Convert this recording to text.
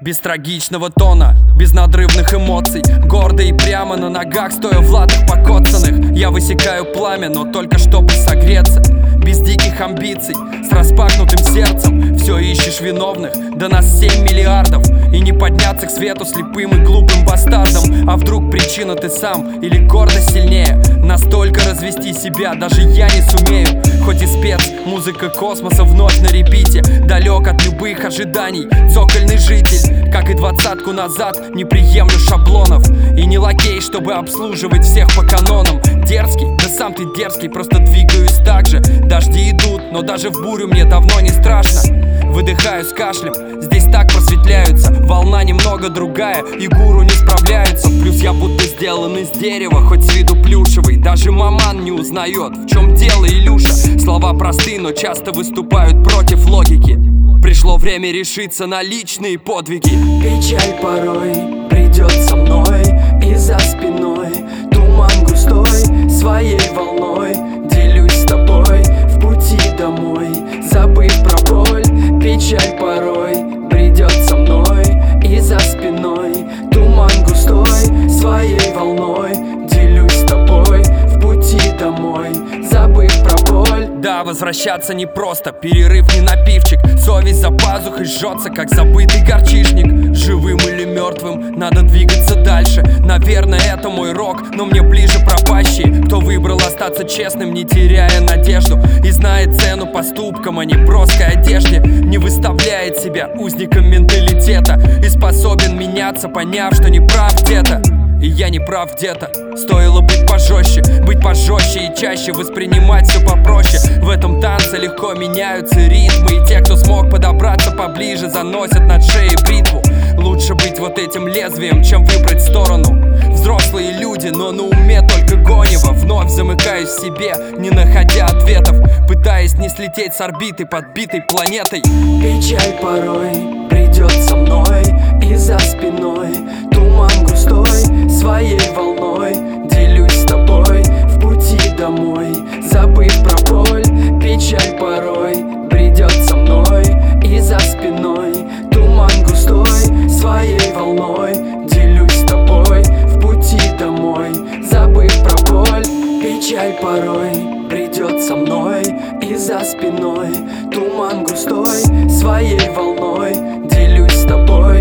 без трагичного тона, без надрывных эмоций, гордо и прямо на ногах, стоя в латах покоцанных. Я высекаю пламя, но только чтобы согреться, без диких амбиций, с распахнутым сердцем. Все ищешь виновных, да нас 7 миллиардов, и не подняться к свету слепым и глупым бастардом. А вдруг причина ты сам или гордость сильнее? Настолько развести себя даже я не сумею. Хоть и спец, музыка космоса вновь на репите, далек от любых ожиданий, цокольный житель. Как и 20-ку назад, не приемлю шаблонов, и не лакей, чтобы обслуживать всех по канонам. Дерзкий, да сам ты дерзкий, просто двигаюсь так же. Дожди идут, но даже в бурю мне давно не страшно. Выдыхаю с кашлем, здесь так просветляются. Волна немного другая, и гуру не справляются. Плюс я будто сделан из дерева, хоть с виду плюшевый. Даже маман не узнает, в чем дело, Илюша. Слова просты, но часто выступают против логики. Пришло время решиться на личные подвиги. Печаль порой придет со мной, и за спиной туман густой. Своей волной делюсь с тобой в пути домой, забыв про боль. Печаль порой придет со мной, и за спиной туман густой. Своей волной делюсь с тобой в пути домой, забыв про боль. Да, возвращаться непросто, перерыв не напивчик. Совесть за пазухой жжется, как забытый горчишник. Живым или мертвым, надо двигаться дальше. Наверное, это мой рок, но мне ближе пропащие, кто выбрал остаться честным, не теряя надежду, и знает цену поступкам, а не броской одежде. Не выставляет себя узником менталитета и способен меняться, поняв, что не прав где-то. И я не прав где-то. Стоило быть пожестче и чаще воспринимать все попроще. В этом танце легко меняются ритмы, и те, кто смог подобраться поближе, заносят над шеей бритву. Лучше быть вот этим лезвием, чем выбрать сторону. Взрослые люди, но на уме только гонево. Вновь замыкаюсь в себе, не находя ответов, пытаясь не слететь с орбиты подбитой планетой. Печаль порой придет со мной, и за спиной туман густой. Своей волной делюсь с тобой в пути домой, забыв про боль. Печаль порой придет со мной, и за спиной туман густой. Своей волной делюсь с тобой в пути домой, забыв про боль. Печаль порой придет со мной, и за спиной туман густой. Своей волной делюсь с тобой